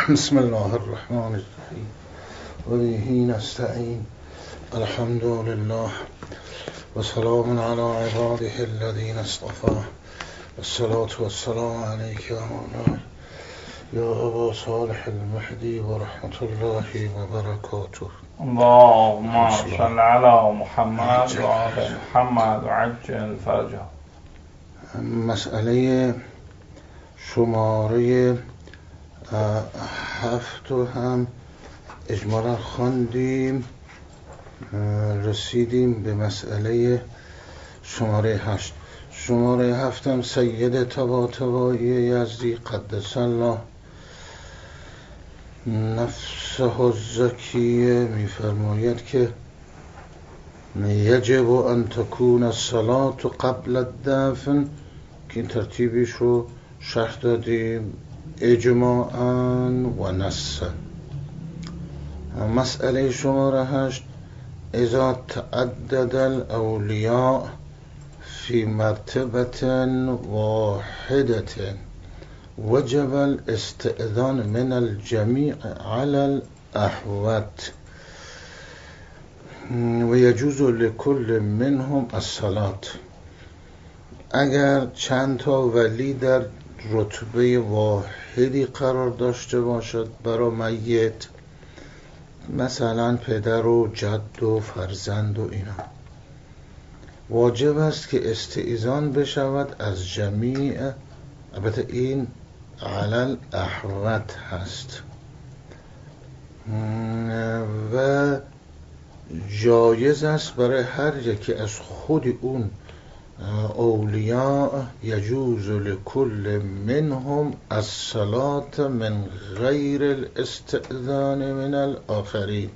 بسم الله الرحمن الرحیم و به نستعین. الحمد لله و سلام علی عباده الذین اصطفى والصلاة والسلام علیک یا مولانا یا ابا صالح المهدی و رحمت الله و برکاته. اللهم صل علی محمد و آل محمد و عجل فرجه. مسئله شماره 7 هم اجمالا خواندیم، رسیدیم به مسئله شماره 8. شماره 7 هم سید طباطبایی یزدی قدس الله نفسه الزکیه میفرماید که یجب ان تکون الصلاة قبل الدفن، که این ترتیبش رو شرح دادیم اجماعاً و نصاً. مسئله شماره 8 اذا تعدد الاولیاء فی مرتبة واحدة وجب الاستئذان من الجمیع علی الاحوط و یجوز لكل منهم الصلاة. اگر چند تا ولی در رتبه واحدی قرار داشته باشد برای میت، مثلا پدر و جد و فرزند و اینا، واجب است که استئذان بشود از جمیع. البته این علل احوط هست و جایز است برای هر یکی از خود اون اولیاء یجوز لكل منهم الصلاة من غیر الاستئذان من الآخرین.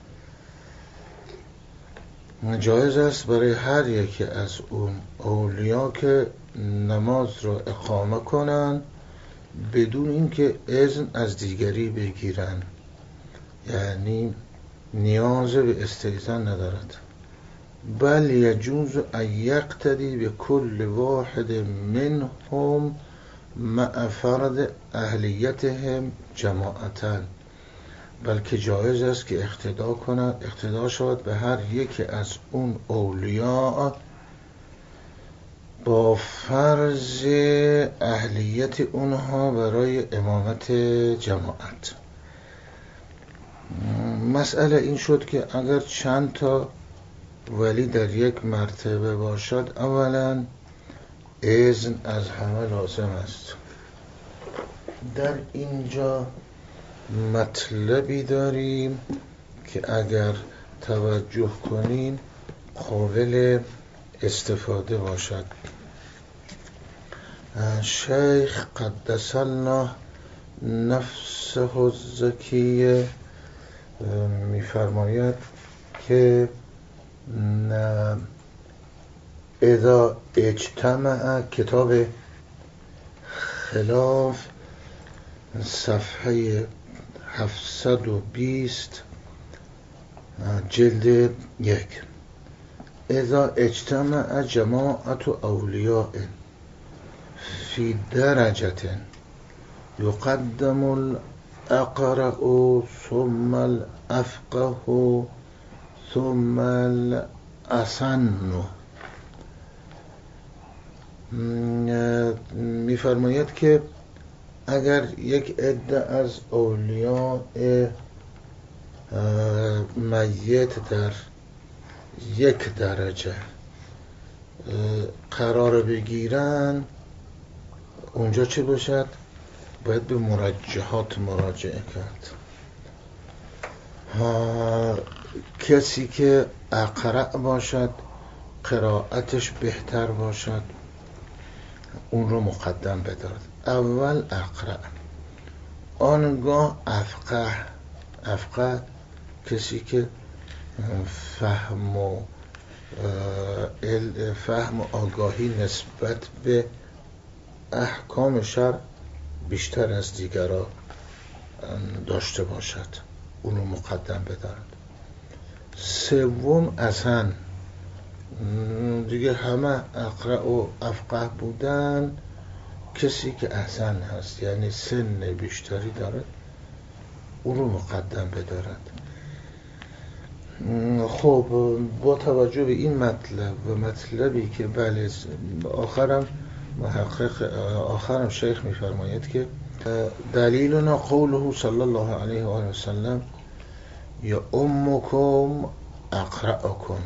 جایز است برای هر یکی از اون اولیاء که نماز را اقامه کنند بدون اینکه اذن از دیگری بگیرند، یعنی نیاز به استئذان ندارد. بل یجوز ان یقتدی بكل واحد منهم مع فرض اهلیتهم جماعتا، بلکه جایز است که اقتدا شود به هر یکی از اون اولیاء با فرض اهلیت اونها برای امامت جماعت. مسئله این شد که اگر چند تا ولی در یک مرتبه باشد، اولا اذن از همه لازم است. در اینجا مطلبی داریم که اگر توجه کنین قابل استفاده باشد. شیخ قدس الله نفسه الزکیه میفرماید که اذا اجتمع، کتاب خلاف صفحه 720 جلد 1، اذا اجتمع جماعت اولیاء فی درجة یقدم الاقرأ ثم الافقه ثم الاسن. میفرماید که اگر یک عده از اولیاء میت در یک درجه قرار بگیرن، اونجا چه باشد؟ باید به مرجحات مراجعه کرد. کسی که اقرأ باشد، قرائتش بهتر باشد، اون رو مقدم بدارد. اول اقرأ، آنگاه افقه کسی که فهم و آگاهی نسبت به احکام شرع بیشتر از دیگران داشته باشد، اون رو مقدم بدارد. سوم اسن، دیگه همه اقرأ و افقه بودن، کسی که احسن هست یعنی سن بیشتری داره او رو مقدم بدارد. خب با توجه به این مطلب و مطلبی که بله آخرم شیخ میفرماید که دلیلنا قوله صلی الله علیه و آله و سلم یا امکم اقرأکم.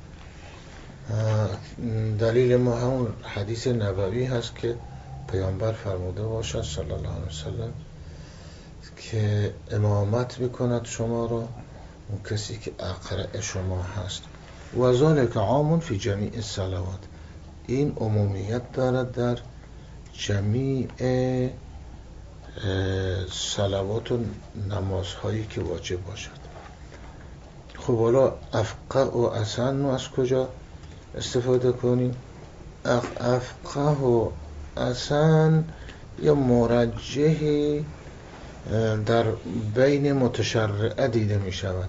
دلیل ما همون حدیث نبوی هست که پیامبر فرموده باشد صلی الله علیه و سلم که امامت بکند شما را اون کسی که اقرأ شما هست. و ذالک عام فی جمیع الصلوات، این عمومیت دارد در جمیع صلوات و نمازهایی که واجب باشد. خب حالا افقه و اسن از کجا استفاده کنیم؟ افقه و اسن یا مرجحی در بین متشرعه دیده می شود،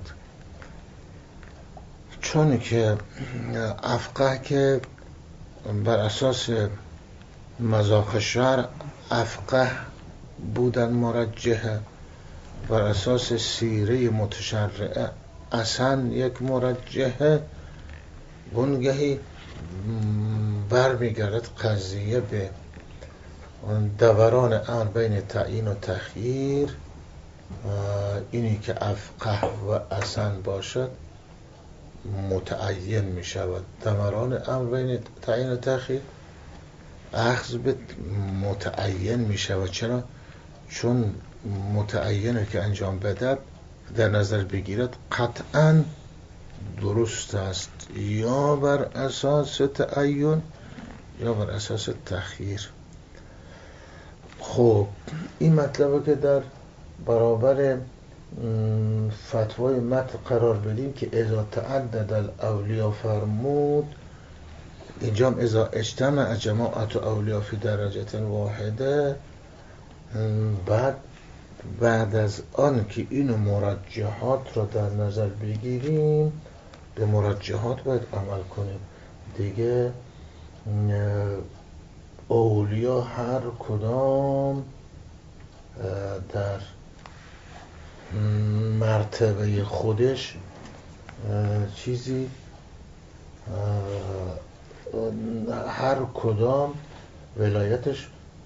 چون که افقه که بر اساس مذاق شرع افقه بودن مرجحه، بر اساس سیره متشرعه اسن یک مرجحه. بنگهی برمیگردد قضیه به دوران امر بین تعیین و تخییر، اینی که افقه و اسن باشد متعین می شود. دوران امر بین تعیین و تخییر اخذ به متعین می شود. چرا؟ چون متعینه که انجام بدد در نظر بگیرد قطعا درست است، یا بر اساس تعین یا بر اساس تخییر. خب این مطلبه که در برابر فتوای متن قرار بدیم که اذا تعدد الاولیاء فرمود، اینجا هم اذا اجتمع جماعت اولیاء فی درجه واحده. بعد از آن که این مرجحات را در نظر بگیریم به مرجحات باید عمل کنیم دیگه. اولیا هر کدام در مرتبه خودش چیزی هر کدام ولایتش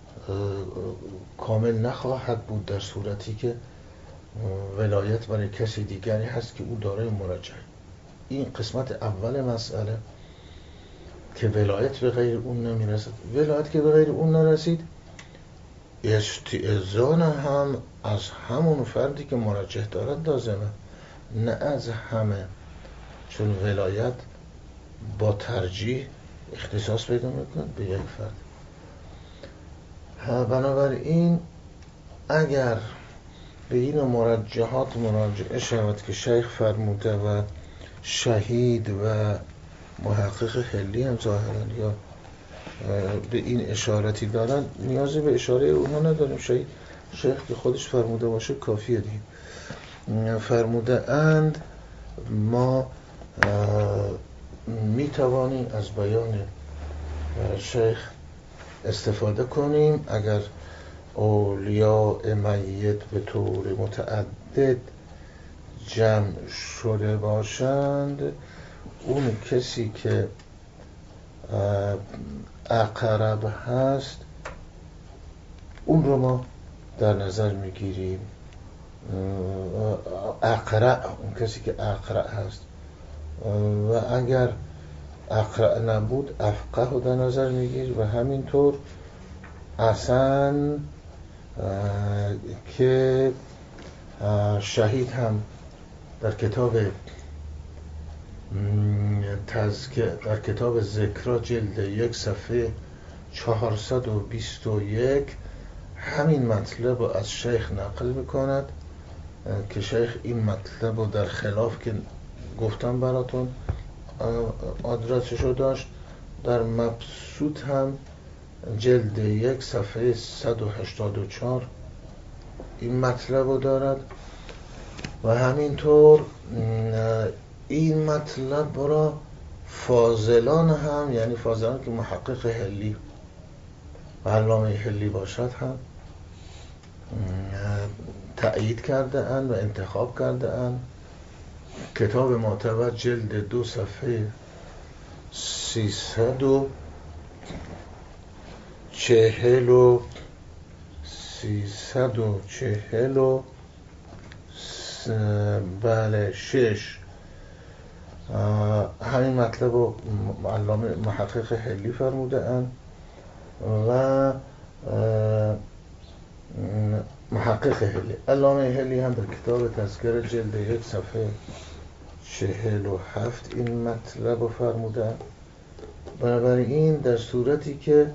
کامل نخواهد بود در صورتی که ولایت برای کسی دیگری هست که او دارای مرجح. این قسمت اول مسئله که ولایت به غیر اون نمیرسد. ولایت که به غیر اون نرسید، استئذان هم از همون فردی که مرجح دارد لازمه، نه از همه، چون ولایت با ترجیح اختصاص پیدا میکنه به یک فرد. بنابراین اگر به این مرجحات مراجعه شود که شیخ فرموده و شهید و محقق حلی هم ظاهرا یا به این اشارتی دارن، نیازی به اشاره اونها نداریم. شیخ که خودش فرموده باشه کافیه دیگه. فرموده اند ما می توانیم از بیان شیخ استفاده کنیم اگر اولیاء میت به طور متعدد جمع شده باشند. اون کسی که اقرب هست اون رو ما در نظر میگیریم. اون کسی که اقرأ هست، و اگر اقرأ نبود افقه رو در نظر میگیر. و همینطور اسن که شهید هم در کتاب در کتاب ذکرا جلد 1 صفحه 421 همین مطلب رو از شیخ نقل میکند که شیخ این مطلب رو در خلاف که گفتم براتون آدرسشو داشت، در مبسوط هم جلد 1 صفحه 184 این مطلب رو دارد. و همینطور این مطلب را فاضلان هم، یعنی فاضلان که محقق حلی و علامه حلی باشد، هم تأیید کرده اند و انتخاب کرده اند. کتاب معتبر جلد 2 صفحه 340 بله 6 همین مطلب رو علامه محقق حلی فرموده اند و محقق حلی، علامه حلی هم در کتاب تذکره جلد 1 صفحه 47 این مطلب رو فرمودن. بنابراین در صورتی که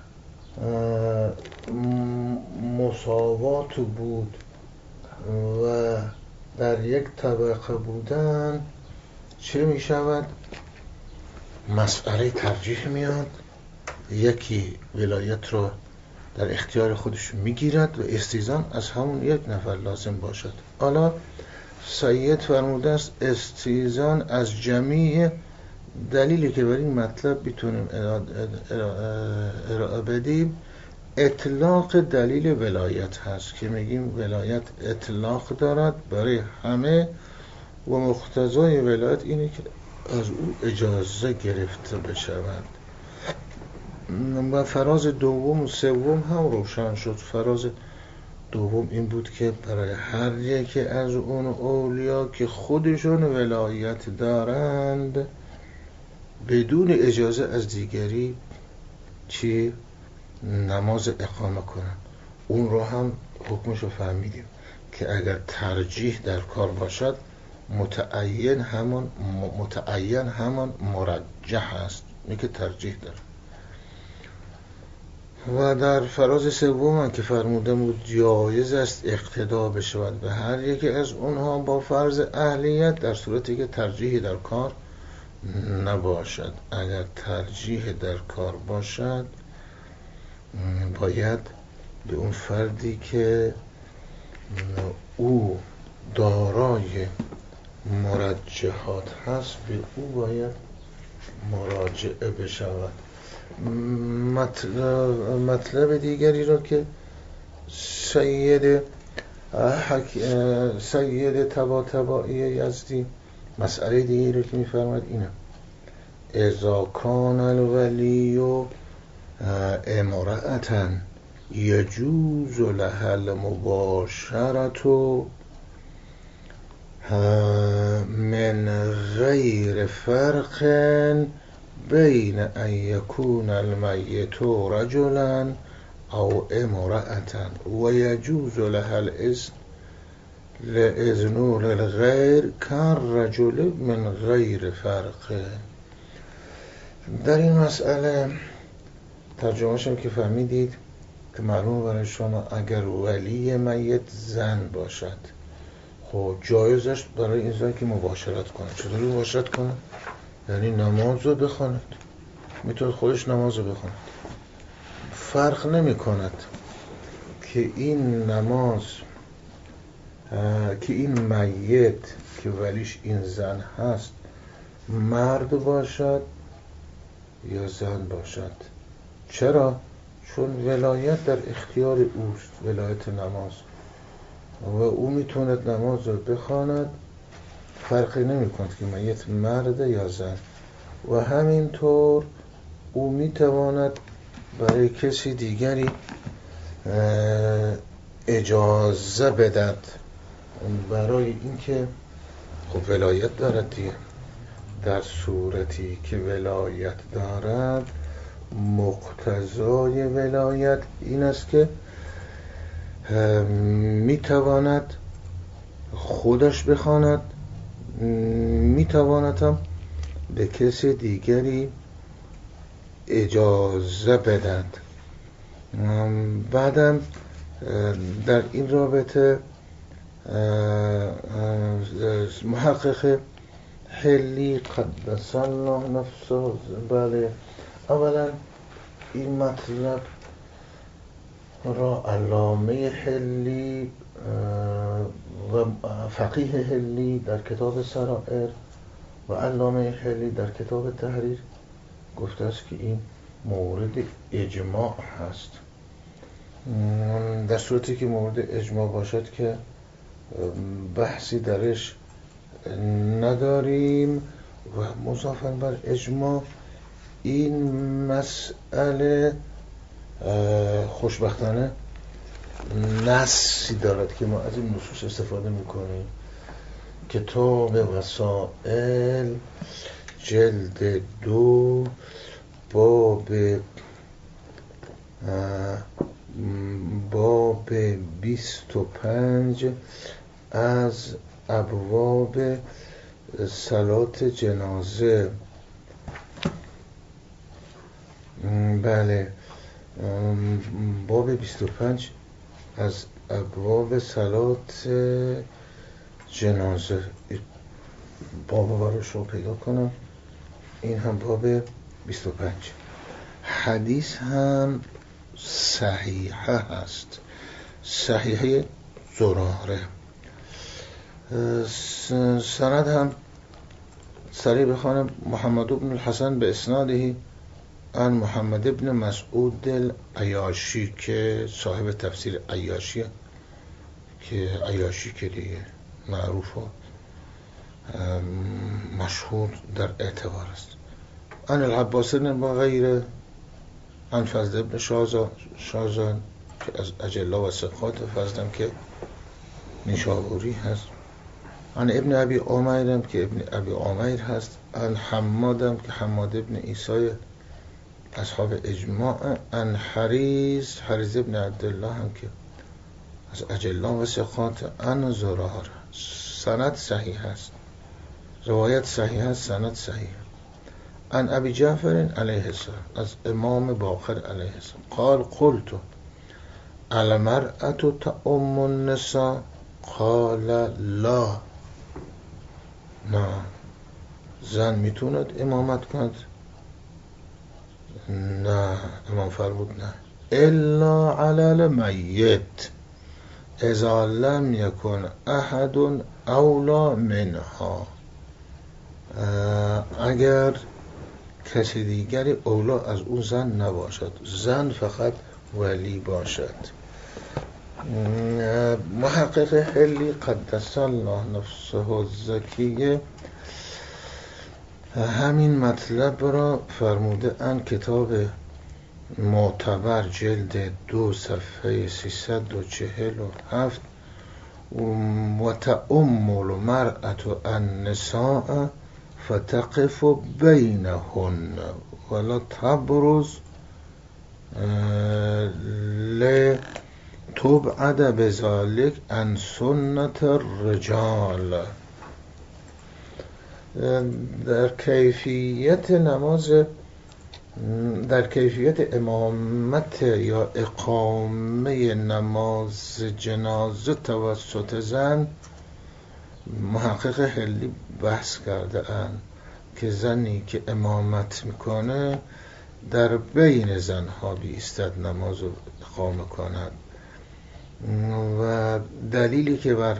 مساوات بود و در یک طبقه بودن، چه می شود؟ مسئله ترجیح میاد، یکی ولایت رو در اختیار خودش میگیرد و استیزان از همون یک نفر لازم باشد. حالا سید فرموده است استیزان از جمیع. دلیلی که بر این مطلب میتونیم ارائه بدیم اطلاق دلیل ولایت هست که میگیم ولایت اطلاق دارد برای همه و مقتضای ولایت اینه که از او اجازه گرفته بشود. و فراز دوم و سوم هم روشن شد. فراز دوم این بود که برای هر یکی از اون اولیا که خودشون ولایت دارند بدون اجازه از دیگری چی؟ نماز اقامه کنن. اون رو هم حکمشو فهمیدیم که اگر ترجیح در کار باشد متعین همان مرجح است، اینه که ترجیح داره. و در فراز سوم هم که فرموده بود جایز است اقتدا بشود به هر یکی از اونها با فرض اهلیت در صورتی که ترجیحی در کار نباشد. اگر ترجیح در کار باشد باید به اون فردی که او دارای مرجحات هست به او باید مراجعه بشود. مطلب دیگری رو که سید طباطبایی یزدی مسئله دیگری رو که میفرماید اینه: اذا کان الولی امرأة یجوز لها المباشرة من غیر فرق بین ان یکون المیت رجلا او امرأة و یجوز لها الاذن للغیر کالرجل من غیر فرق. در این مسئله ترجمه‌شم که فهمیدید که معلوم برای شما اگر ولی میت زن باشد خب جایزش برای این زن که مباشرت کنه. چطوری مباشرت کنه؟ یعنی نماز رو بخواند، میتونه خودش نماز رو بخواند. فرق نمی کند که این نماز که این میت که ولیش این زن هست مرد باشد یا زن باشد. چرا؟ چون ولایت در اختیار اوست، ولایت نماز، و او میتوند نماز رو بخواند، فرقی نمی کند که میت مرد یا زن. و همینطور او میتواند برای کسی دیگری اجازه بدد برای اینکه خب ولایت دارد دیگه. در صورتی که ولایت دارد مقتضای ولایت این است که میتواند خودش بخواند، میتواند هم به کسی دیگری اجازه بدهد. بعدم در این رابطه محقق حلی قدس الله نفسه بله اولا این مطلب را علامه حلی و فقیه حلی در کتاب سرائر و علامه حلی در کتاب تحریر گفته است که این مورد اجماع هست. در صورتی که مورد اجماع باشد که بحثی درش نداریم و مضافاً بر اجماع این مسئله خوشبختانه نصی دارد که ما از این نصوص استفاده میکنیم. کتاب وسائل جلد 2 باب 25 از ابواب صلات جنازه. بله، باب 25 از ابواب صلات جنازه. باب براش رو پیدا کنم. این هم باب 25. حدیث هم صحیحه هست، صحیحه زراره. سند هم سریع بخوانم. محمد بن الحسن به اسناده عن محمد بن مسعود العیاشی که صاحب تفسیر عیاشیه، که عیاشی که دیگه معروف و مشهور در اعتبار است. عن العباس و غیره عن فضل بن شازان که از اجله و ثقات فضلم که نیشابوری هست. عن ابن ابی عمیرم که ابن ابی عمیر هست. عن حمادم که حماد ابن عیسی اصحاب اجماع. عن حریز ابن عبدالله هم که از اجله و ثقات. عن زرار. سند صحیح است، روایت صحیح است، سند صحیح. عن ابی جعفر علیه السلام از امام باقر علیه السلام قال قلت المرأة تؤم النساء قال لا. نه، زن میتوند امامت کند؟ نه، امام فرمود نه. الا علی المیت اذا لم یکن احد اولا منها. اگر کسی دیگری اولا از اون زن نباشد، زن فقط ولی باشد. محقق حلی قدس الله نفسه الزکیه همین مطلب را فرموده ان کتاب معتبر جلد 2 صفحه 347 و تؤم المرأة النساء فتقف بینهن ولا تبرز لتبعد بذلك عن سنة الرجال. در کیفیت نماز، در کیفیت امامت یا اقامه نماز جنازه توسط زن محقق حلی بحث کرده اند که زنی که امامت میکنه در بین زنها بیستد نماز رو اقامه کند و دلیلی که بر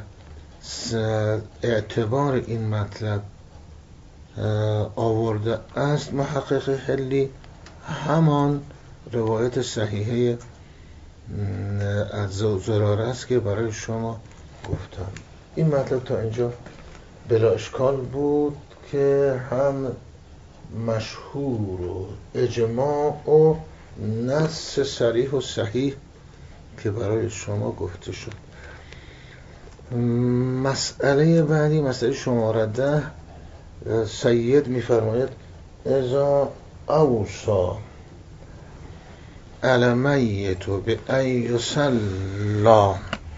اعتبار این مطلب آورده است محقق حلی همان روایت صحیحه از زراره است که برای شما گفتم. این مطلب تا اینجا بلا اشکال بود که هم مشهور و اجماع و نص صریح و صحیح که برای شما گفته شد. مسئله بعدی، مسئله شماره 10، سید میفرماید اذا اوصا المیت بأن یصلی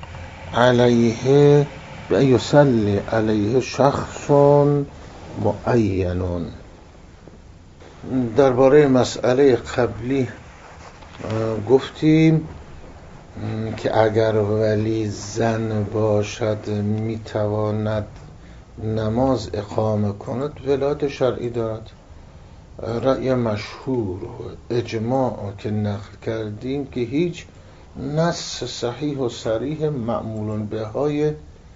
علیه بأن یصلی علیه شخص معین. درباره مسئله قبلی گفتیم که اگر ولی زن باشد میتواند نماز اقامه کند، ولایت شرعی دارد. رأی مشهور و اجماع که نقل کردیم که هیچ نص صحیح و صریح معمول به های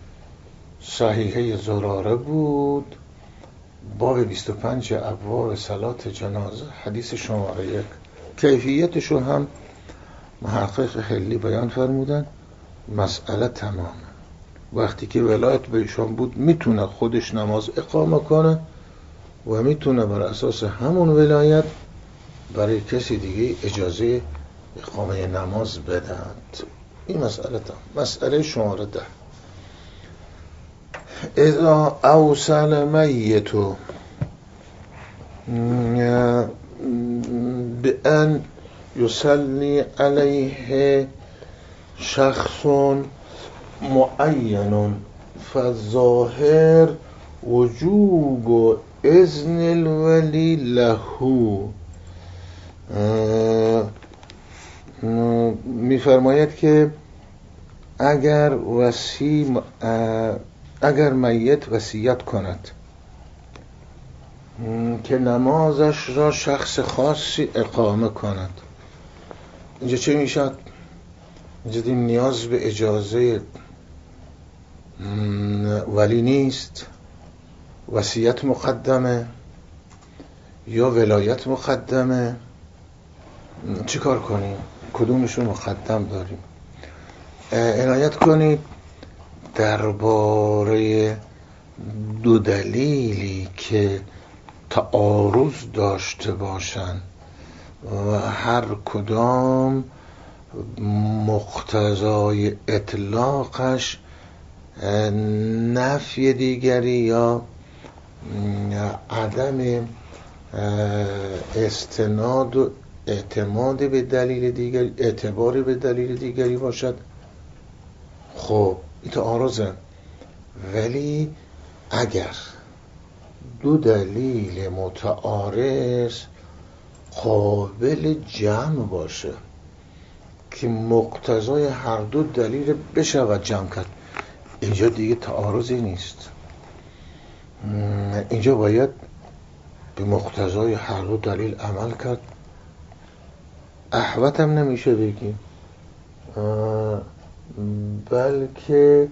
صحیحه زراره بود. باب 25 ابواب صلات جنازه حدیث شماره 1. کیفیتشو هم محقق حلی بیان فرمودن. مسئله تمام. وقتی که ولایت به ایشان بود میتونه خودش نماز اقامه کنه و میتونه بر اساس همون ولایت برای کسی دیگه اجازه اقامه نماز بدهند. این مسئله شماره 10. اذا اوصل میت بأن یصلی علیه شخص معین فالظاهر وجوب اذن الولی له. میفرماید که اگر میت وصیت کند که نمازش را شخص خاصی اقامه کند، اینجا چه میشد؟ اینجا دیم نیاز به اجازه ولی نیست، وصیت مقدمه یا ولایت مقدمه. چی کار کنیم؟ کدومشو مقدم داریم؟ عنایت کنید درباره دو دلیلی که تعارض داشته باشند و هر کدام مقتضای اطلاقش نفی دیگری یا عدم استناد و اعتماد به دلیل دیگری، اعتباری به دلیل دیگری باشد. خب این تعارضه، ولی اگر دو دلیل متعارض قابل جمع باشه که مقتضای هر دو دلیل بشود جمع کرد، اینجا دیگه تعارضی نیست. اینجا باید به مقتضای هر دو دلیل عمل کرد. احوط هم نمیشه بگیم، بلکه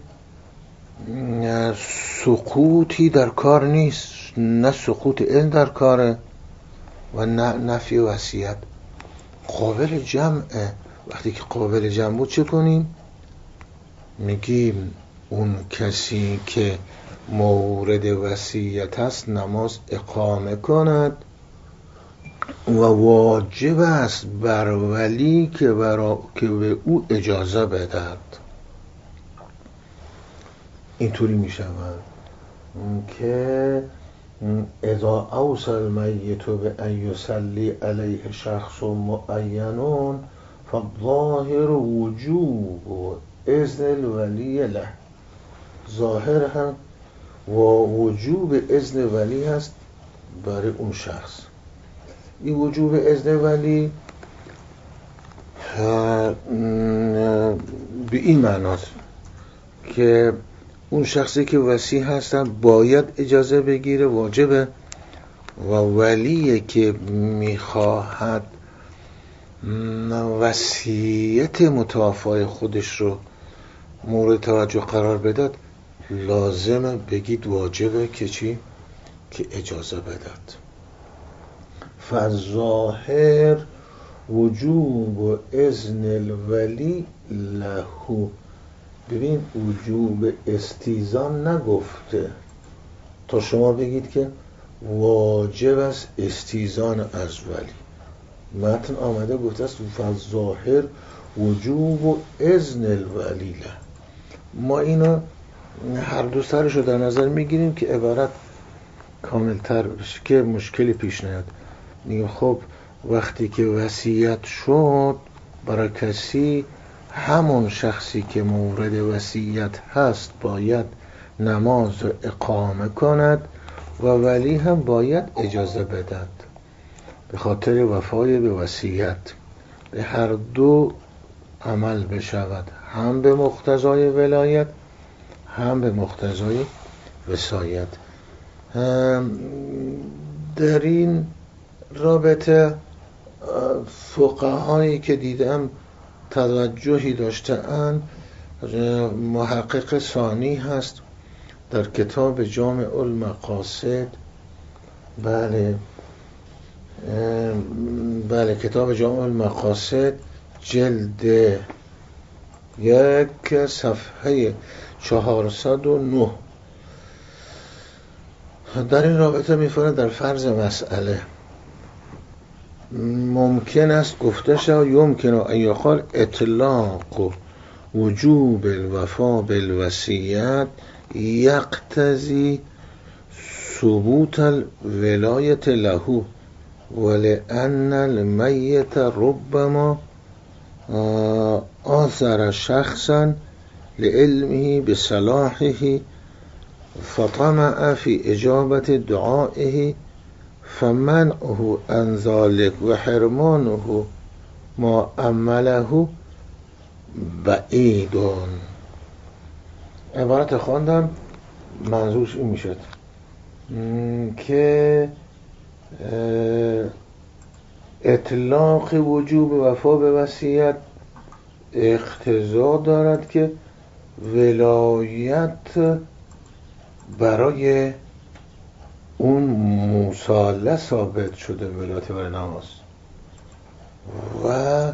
سقوطی در کار نیست، نه سقوط علم در کاره و نه نفی وصیت. قابل جمعه. وقتی که قابل جمع بود چه کنیم؟ میگیم اون کسی که مورد وصیت هست نماز اقامه کند و واجب است بر ولی که به او اجازه بدهد. اینطوری می شود که اذا اوصل المیت بأن یصلی علیه شخص معین فالظاهر وجوب اذن الولی له. ظاهر هم و وجوب اذن ولی هست برای اون شخص. این وجوب اذن ولی به این معناست که اون شخصی که وصی هستن باید اجازه بگیره، واجبه، و ولی که میخواهد وصیت متوفای خودش رو مورد توجه قرار بداد لازمه بگید واجبه که چی؟ که اجازه بداد. فالظاهر وجوب اذن الولی له. ببین وجوب استیزان نگفته تا شما بگید که واجب است استیزان از ولی. متن آمده گفته است فالظاهر وجوب اذن الولی له. ما اینو هر دو سرشو در نظر میگیریم که عبارت کاملتر بشه که مشکلی پیش نیاد. میگه خب وقتی که وصیت شد برای کسی، همون شخصی که مورد وصیت هست باید نماز اقامه کند و ولی هم باید اجازه بدهد به خاطر وفای به وصیت. به هر دو عمل بشود، هم به مقتضای ولایت هم به مقتضای وصایت. در این رابطه فقهایی که دیدم توجهی داشته‌اند. محقق ثانی هست در کتاب جامع المقاصد، بله کتاب جامع المقاصد جلد یک صفحه 409. در این رابطه می‌فرماید در فرض مسئله ممکن است گفته شود یمکن ان یقال اطلاق وجوب الوفا بالوصیت یقتضی ثبوت الولایت له ولأن المیت ربما آثر شخصا لعلمه بصلاحه فطمع في اجابة دعائه فمنعه عن ذلك وحرمانه ما عمله بعید. عبارت خواندم، منظورش این میشد که اطلاق وجوب وفا به وصیت اقتضا دارد که ولایت برای اون مصالحه ثابت شده، ولایت برای نماز، و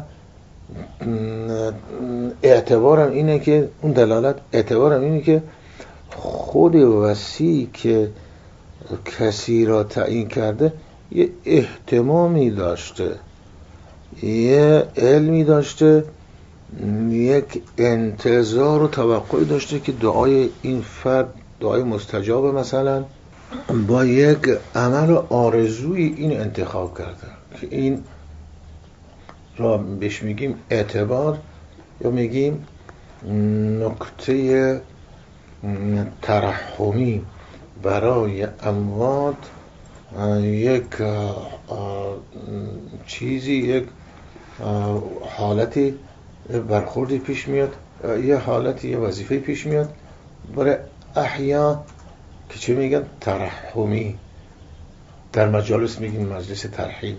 اعتبارم اینه که اون دلالت اعتبارم اینه که خود وصی که کسی را تعیین کرده یه اهتمامی داشته، یه علمی داشته، یک انتظار و توقعی داشته که دعای این فرد دعای مستجاب مثلا با یک عمل و آرزوی این انتخاب کرده که این را بهش میگیم اعتبار یا میگیم نکته ترحمی برای اموات. یک چیزی، یک حالتی برخوردی پیش میاد، یه حالتی، یه وظیفه پیش میاد برای احیا که چه میگن؟ ترحمی. در مجالس میگیم مجلس ترحیم.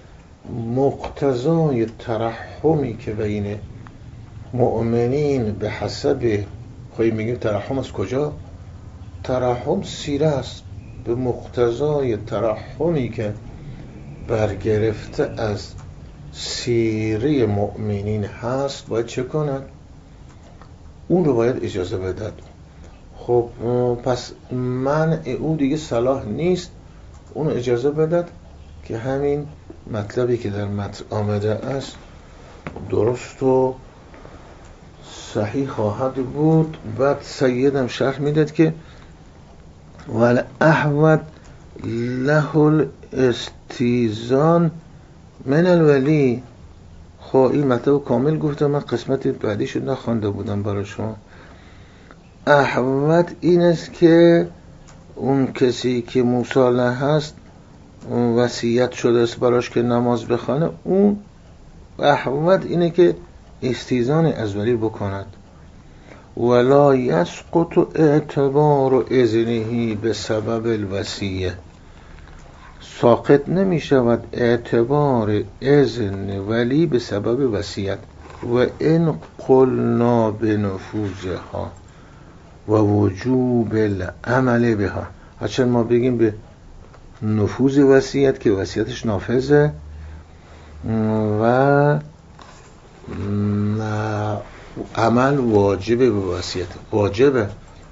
مقتضای ترحمی که بین مؤمنین به حسب خواهی میگیم ترحم از کجا؟ ترحم سیره است. به مقتضای ترحمی که برگرفته از سیره مؤمنین هست باید چه کند؟ اون رو باید اجازه بدد. خب پس منع او دیگه صلاح نیست، اون رو اجازه بدد که همین مطلبی که در متن آمده است درست و صحیح خواهد بود. بعد سیدم شرح میداد که والاحوط له الاستیزان من الولی. خب این مطلب کامل گفتم، من قسمت بعدیش رو نخوانده بودم برای شما. احوط این است که اون کسی که مصالح هست وصیت شده است براش که نماز بخونه، اون احوط اینه که استیزان از ولی بکند. ولا یسقط اعتبار اذنه به سبب الوصیه. ساقط نمی شود اعتبار اذن ولی به سبب وصیت. و ان قلنا بنفوذها و وجوب العمل بها. هرچند ما بگیم به نفوذ وصیت که وصیتش نافذه و عمل واجبه، به وصیت واجبه،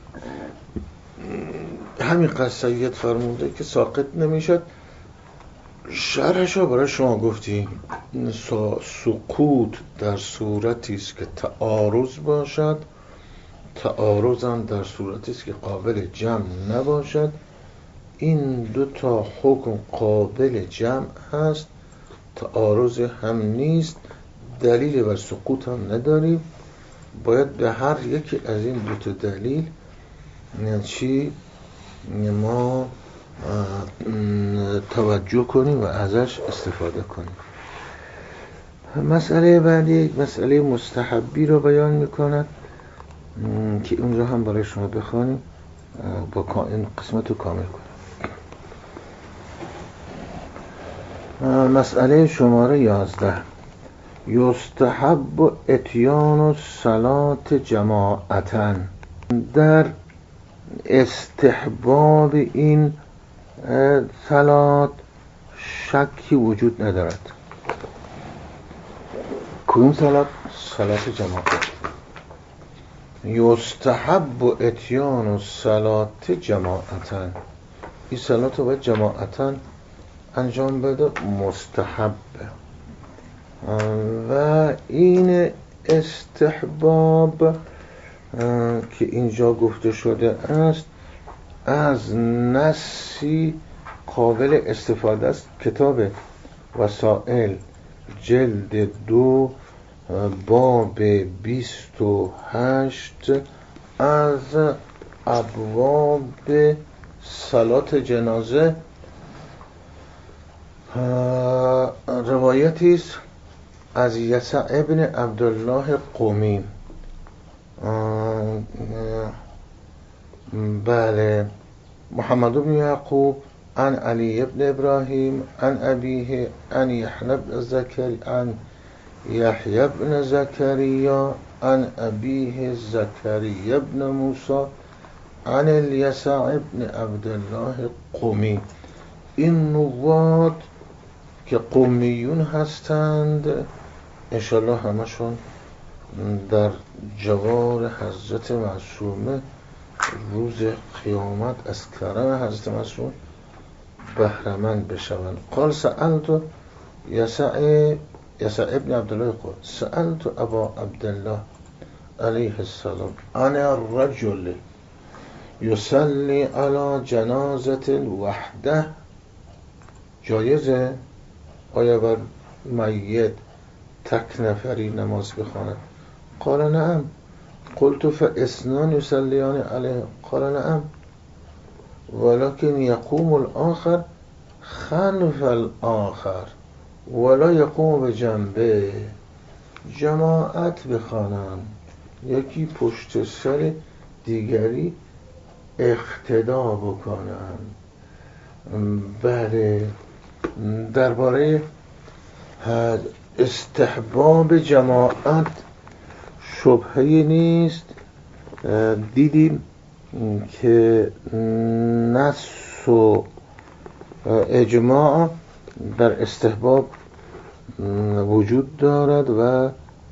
همین قصیت فرموده که ساقط نمیشد. شرحشو برای شما گفتیم. سقوط در صورتی است که تعارض باشد، تعارض هم در صورتی است که قابل جمع نباشد. این دو تا حکم قابل جمع هست، تعارض هم نیست، دلیل بر سقوط هم نداریم. باید به هر یکی از این دو تا دلیل چی ما توجه کنیم و ازش استفاده کنیم. مسئله بعدی یک مسئله مستحبی رو بیان میکند که اون رو هم برای شما بخوانیم با این قسمت رو کامل کنیم. مسئله شماره 11. یستحب اتیان الصلاة جماعتاً. در استحباب این صلات شکی وجود ندارد. کدوم صلات؟ صلات جماعت. یستحب اتیان الصلاة جماعتن، این صلات رو باید جماعتن انجام بده، مستحبه. و این استحباب که اینجا گفته شده است از نصی قابل استفاده است. کتاب وسائل جلد 2 باب 28 از ابواب صلات جنازه روایتی است از یسع ابن عبدالله قمی. بله، محمد بن یعقوب عن علی بن ابراهیم عن ابیه عن یحیی بن زکریا عن ابیه زکریا بن موسی عن الیسع بن عبدالله قمی. این نواد که قمیون هستند انشالله همشون در جوار حضرت معصومه روز قیامت از کرم حضرت معصوم بهره‌مند بشوند. قال سألت یسع ابن عبدالله قال سألت ابا عبدالله علیه السلام عن الرجل یصلی علی جنازة وحده، جایزه آیا بر میت تک نفری نماز بخواند؟ قال نعم. قلت فاثنان یصلیان علیه؟ قال نعم ولكن يقوم الآخر خلف الآخر ولا يقوم بجنبه. جماعت بخوانند، یکی پشت سر دیگری اقتدا بکنند. بله، درباره استحباب جماعت شبهه‌ای نیست. دیدیم که نص و اجماع در استحباب وجود دارد و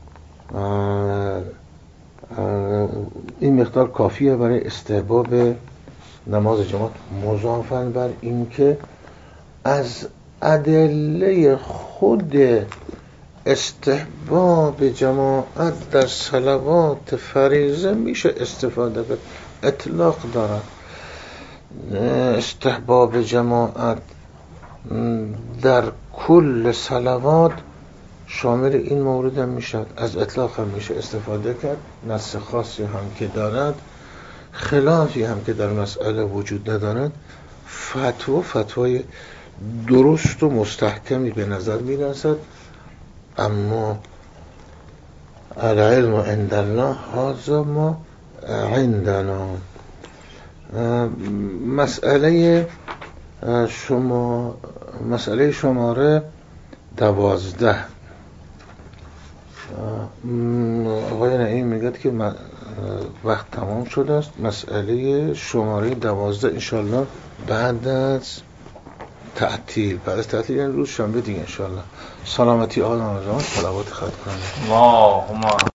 این مقدار کافیه برای استحباب نماز جماعت، مضافاً بر این که از ادله خود استحباب جماعت در صلوات فریضه میشه استفاده کرد. اطلاق دارد استحباب جماعت در کل صلوات شامل این مورد هم میشد، از اطلاق هم میشه استفاده کرد. نص خاصی هم که دارد، خلافی هم که در مسئله وجود ندارد، فتوای درست و مستحکمی به نظر میرسد. اما العلم عند الله هذا ما عندنا. مسئله شماره 12. آقای نعیم میگه که وقت تمام شده است. مسئله شماره 12 انشالله بعد از تعطیل یعنی روز شنبه دیگه انشالله. سلامتی آدم آزمان، صلوات خط کنید. اللهم